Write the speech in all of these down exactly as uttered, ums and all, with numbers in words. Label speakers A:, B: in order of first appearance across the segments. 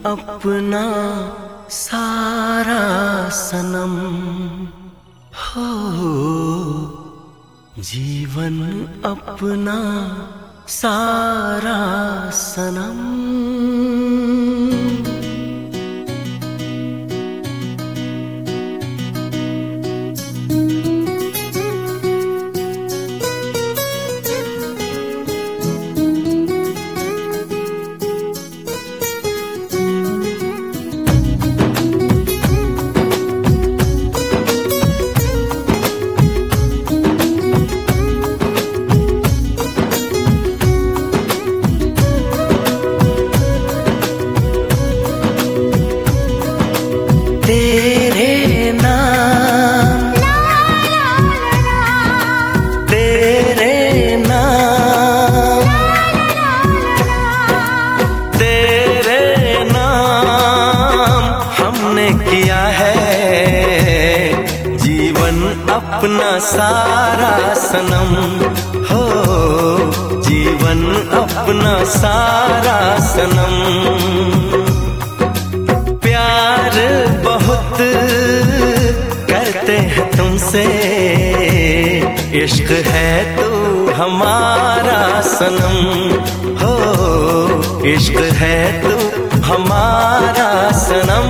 A: अपना सारा सनम हो, जीवन अपना सारा सनम। तेरे नाम तेरे नाम तेरे नाम हमने किया है जीवन अपना सारा सनम हो, जीवन अपना सारा सनम। प्यार बहुत करते हैं तुमसे, इश्क है तू हमारा सनम हो, इश्क है तू हमारा सनम।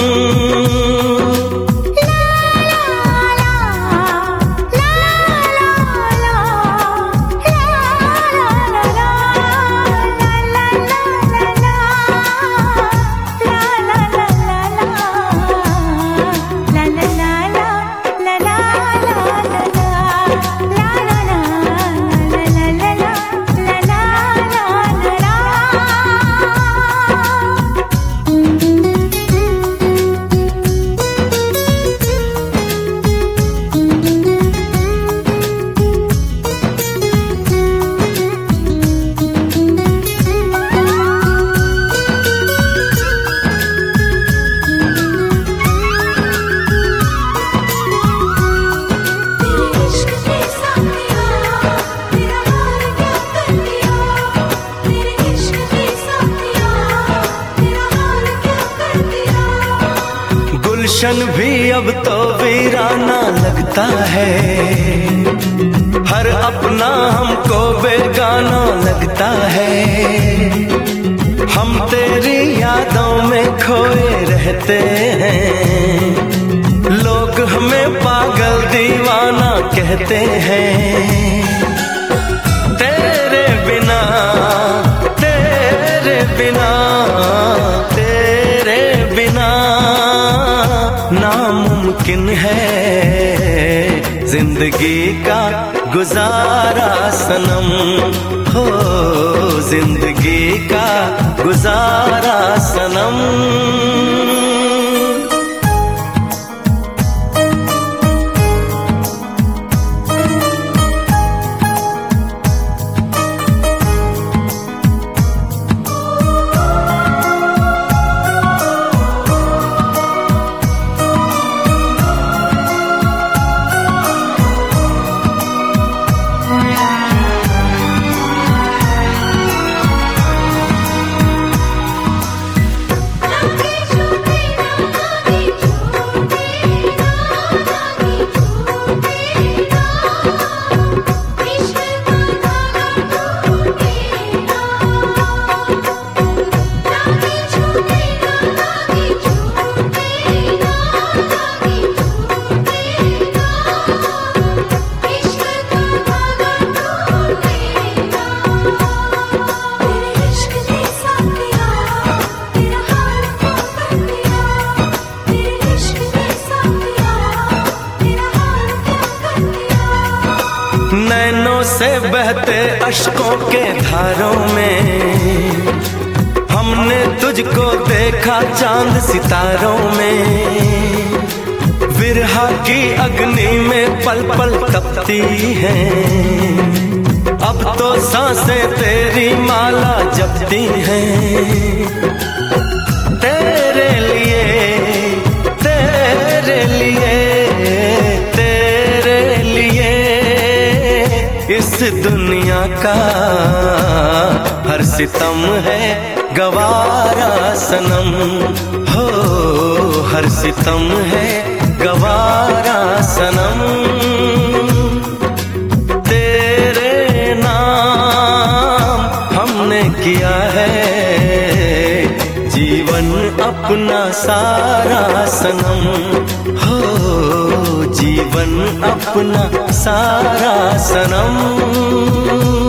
A: गुलशन भी अब तो वीराना लगता है, हर अपना हमको बेगाना लगता है। हम तेरी यादों में खोए रहते हैं, लोग हमें पागल दीवाना कहते हैं। तेरे बिना तेरे बिना तेरे बिना नामुमकिन है जिंदगी का गुजारा सनम हो, जिंदगी का गुजारा सनम। नैनों से बहते अश्कों के धारों में हमने तुझको देखा चांद सितारों में। विरहा की अग्नि में पल पल तपती हैं, अब तो सांसें तेरी माला जपती हैं। तेरे लिए तेरे लिए तेरे लिए इस दुनिया का हर सितम है गवारा सनम। हो हर सितम है गवारा सनम। तेरे नाम हमने किया है जीवन अपना सारा सनम। हो जीवन अपना सारा सनम।